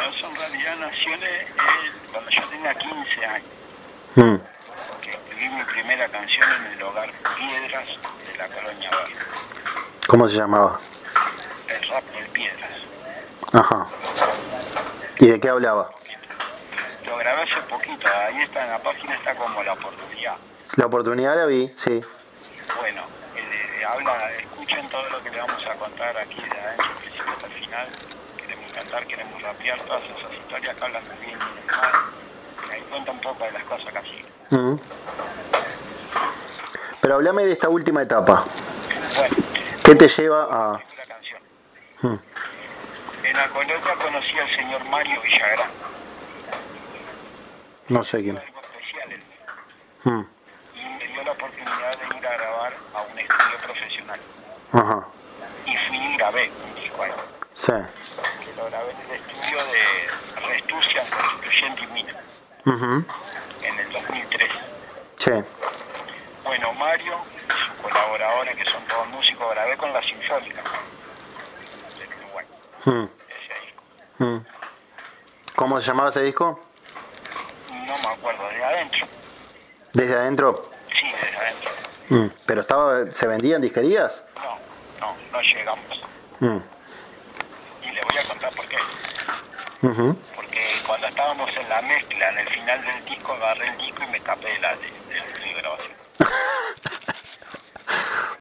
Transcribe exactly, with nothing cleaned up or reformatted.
Bueno, eso en realidad nació eh, cuando yo tenía quince años. Mm. Que escribí mi primera canción en el hogar Piedras de la colonia Barrio. ¿Cómo se llamaba? El rap del Piedras. Ajá. ¿Y de qué hablaba? Lo grabé hace poquito, ahí está en la página, está como La Oportunidad. La oportunidad la vi, sí. Bueno, eh, habla, escuchen todo lo que le vamos a contar aquí de adentro, al principio hasta el final. Queremos cantar, queremos rapear, todas esas historias que hablan del bien y del mal. Y ahí cuenta un poco de las cosas que así. Mm. Pero hablame de esta última etapa. Bueno, ¿Qué te lleva a...? la canción. Mm. En la colonia conocí al señor Mario Villagrán. No sé quién. Algo especial él. Mm. Y me dio la oportunidad de ir a grabar a un estudio profesional. Ajá. Y fui y grabé un disco ahí. Sí. Que lo grabé en el estudio de Restucia, Constituyente y Mina, Uh-huh. en el dos mil tres. Sí. Bueno, Mario y sus colaboradores, que son todos músicos, grabé con la Sinfónica del Uruguay, Mm. ese disco. Mm. ¿Cómo se llamaba ese disco? No me acuerdo, de adentro. ¿Desde adentro? Sí, desde adentro. Mm. ¿Pero estaba, se vendía en disquerías? No, no, no llegamos. Mm. Y le voy a contar por qué. Uh-huh. Porque cuando estábamos en la mezcla, en el final del disco, agarré el disco y me escapé de la, de, del